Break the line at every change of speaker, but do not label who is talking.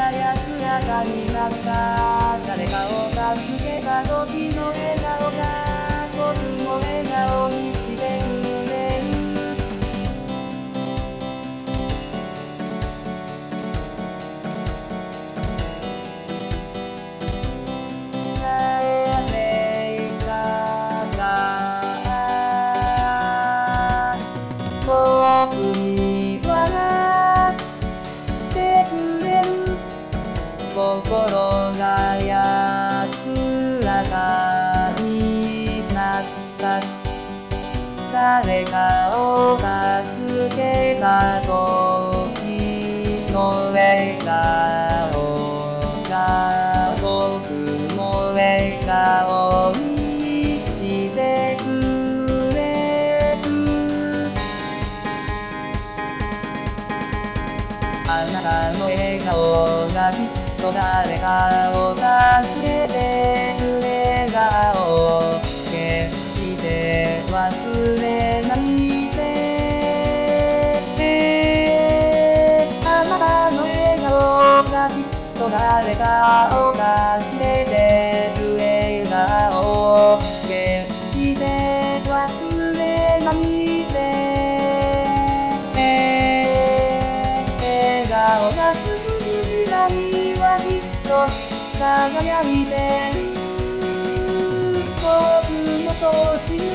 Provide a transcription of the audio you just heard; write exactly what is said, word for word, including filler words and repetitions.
が安らかになった。誰かを助けた時の笑顔が僕も笑顔にしてくれる。誰かが僕に笑ってくれる。心が安らかになった。誰かを助けた時の笑顔が僕も笑顔にしてくれる。あなたの笑顔がきっと誰かを助けてくれる。笑顔決して忘れないで。あなたの笑顔がきっと誰かを助けてくれる。笑顔決して忘れないで。笑顔が続く未来はきっと輝いてる。僕もそう信